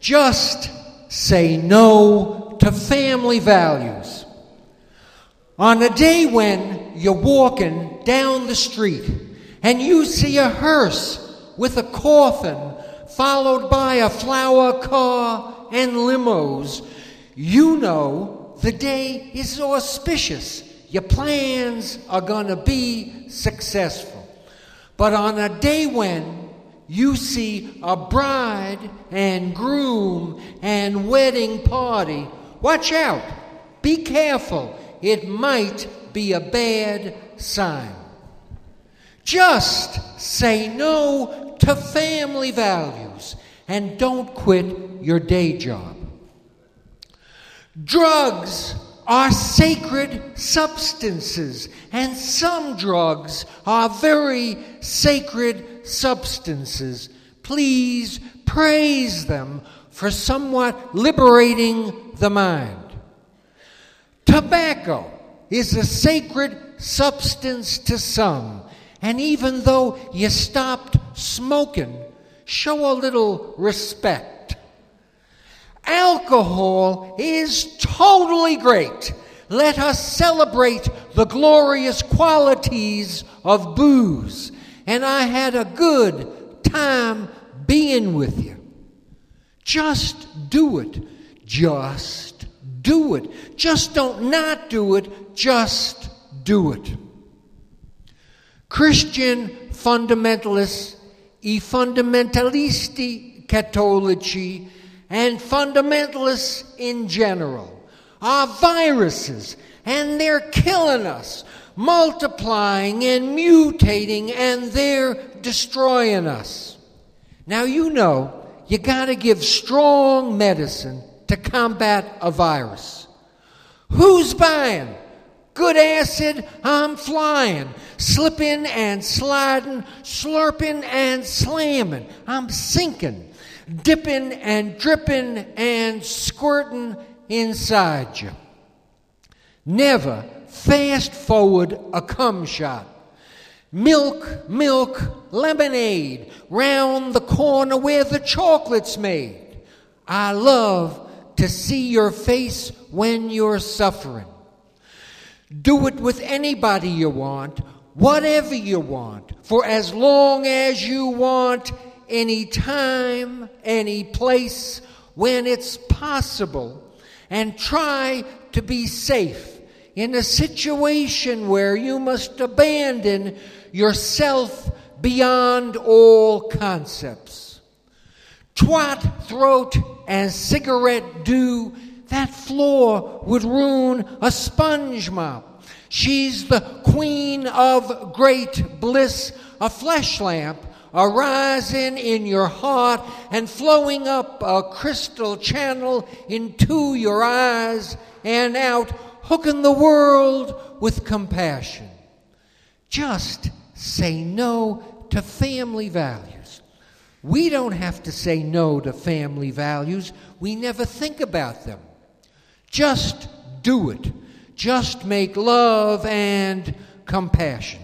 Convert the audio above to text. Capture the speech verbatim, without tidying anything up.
Just say no to family values. On a day when you're walking down the street and you see a hearse with a coffin followed by a flower car and limos, you know the day is auspicious. Your plans are going to be successful. But on a day when you see a bride and groom and wedding party, watch out. Be careful. It might be a bad sign. Just say no to family values and don't quit your day job. Drugs are sacred substances, and some drugs are very sacred substances. Please praise them for somewhat liberating the mind. Tobacco is a sacred substance to some, and even though you stopped smoking, show a little respect. Alcohol is totally great. Let us celebrate the glorious qualities of booze. And I had a good time being with you. Just do it. Just do it. Just don't not do it. Just do it. Christian fundamentalists, i fundamentalisti cattolici, and fundamentalists in general are viruses, and they're killing us, multiplying and mutating, and they're destroying us. Now, you know, you got to give strong medicine to combat a virus. Who's buying? Good acid, I'm flying. Slipping and sliding, slurping and slamming. I'm sinking. Dipping and dripping and squirting inside you. Never fast forward a cum shot. Milk, milk, lemonade, round the corner where the chocolate's made. I love to see your face when you're suffering. Do it with anybody you want, whatever you want, for as long as you want, any time, any place, when it's possible, and try to be safe in a situation where you must abandon yourself beyond all concepts. Twat, throat, and cigarette dew, that floor would ruin a sponge mop. She's the queen of great bliss, a flesh lamp, arising in your heart and flowing up a crystal channel into your eyes and out, hooking the world with compassion. Just say no to family values. We don't have to say no to family values. We never think about them. Just do it. Just make love and compassion.